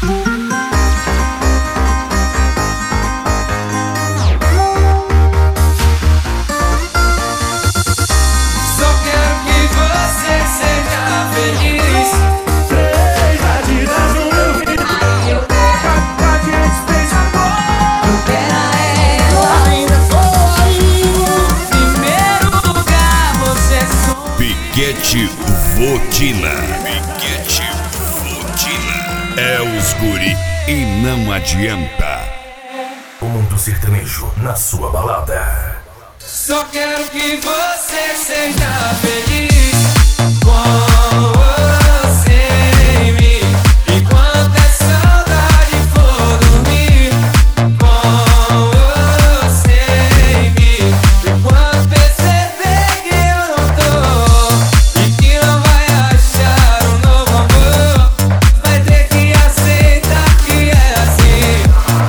Piquete Votina. Piquete Votina. É os guri e não adianta. O mundo sertanejo na sua balada. Só quero que você seja feliz com você em mim. Enquanto a saudade for dormir com você em mim. Enquanto perceber que eu não tô e que não vai achar um novo amor, vai ter que aceitar que é assim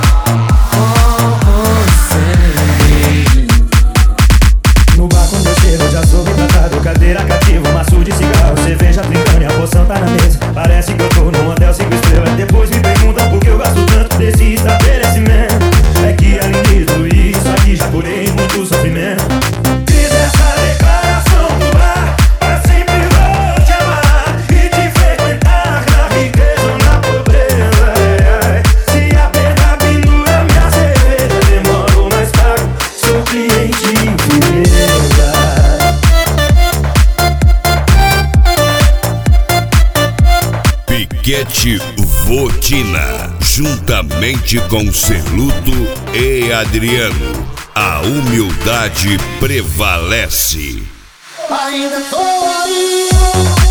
com você em mim. No bar quando eu chego já sou bem tratado. Cadeira cativa, maço de cigarro, cerveja trincando e a poção tá na mesa. Parece que eu tô num hotel 5 estrelas. Depois me perguntam por que eu gasto tanto desse estabelecimento. É que além de tudo isso aqui já colhei muito sofrimento. Fiz essa declaração do bar, pra sempre vou te amar e te frequentar na riqueza ou na pobreza. Se a perda pendura minha cerveja, demoro mais pago, sou cliente infiel. Piquete Votina, juntamente com Celuto e Adriano, a humildade prevalece. Ainda tô aí.